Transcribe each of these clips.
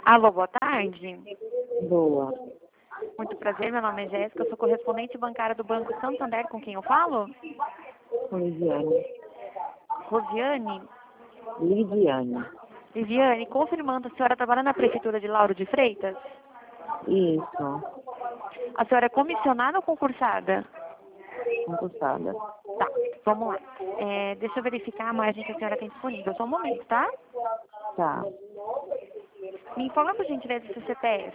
Alô, boa tarde. Boa. Muito prazer, meu nome é Jéssica, eu sou correspondente bancária do Banco Santander, com quem eu falo? Lidiane. Rosiane? Lidiane. Liviane, confirmando, a senhora trabalha na Prefeitura de Lauro de Freitas? Isso. A senhora é comissionada ou concursada? Concursada. Tá, vamos lá. Deixa eu verificar a margem que a senhora tem disponível. Só um momento, tá? Tá. Me informa, por gentileza, seu CPF.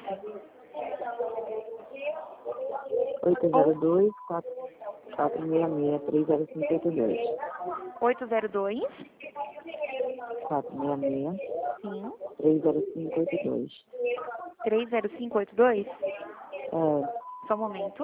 802 466 30582. 802? 466 Sim. 30582. 30582? É. Só um momento.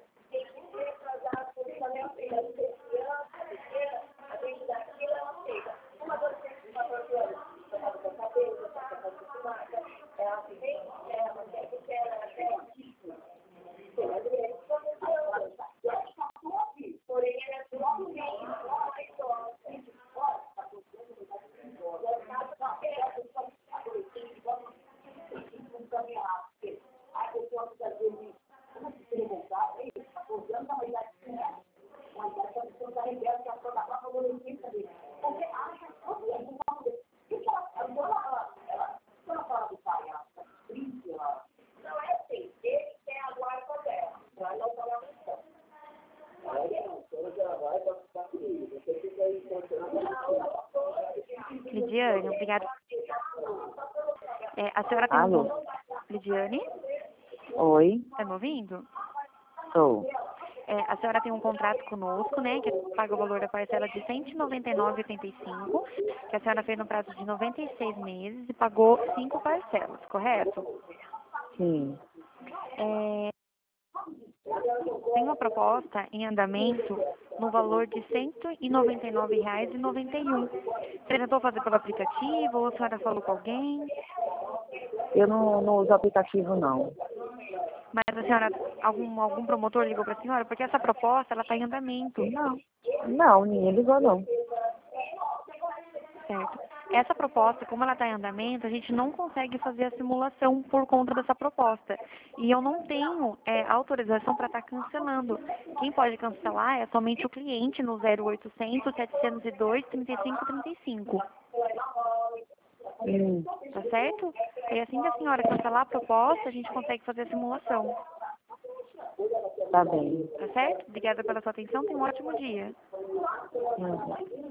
Lidiane, obrigada. A senhora tem Alô? Lidiane? Oi. Tá me ouvindo? Sou. A senhora tem um contrato conosco, né, que paga o valor da parcela de R$ 199,85, que a senhora fez no prazo de 96 meses e pagou 5 parcelas, correto? Sim. Tem uma proposta em andamento no valor de R$ 199,91. Você tentou fazer pelo aplicativo ou a senhora falou com alguém? Eu não uso aplicativo, não. Mas a senhora, algum promotor ligou para a senhora? Porque essa proposta, ela está em andamento. Não. Não, ninguém ligou, não. Certo. Essa proposta, como ela está em andamento, a gente não consegue fazer a simulação por conta dessa proposta. E eu não tenho autorização para estar cancelando. Quem pode cancelar é somente o cliente no 0800 702 3535. Tá certo? E assim que a senhora cancelar a proposta, a gente consegue fazer a simulação. Tá bem. Tá certo? Obrigada pela sua atenção. Tenha um ótimo dia. Uhum.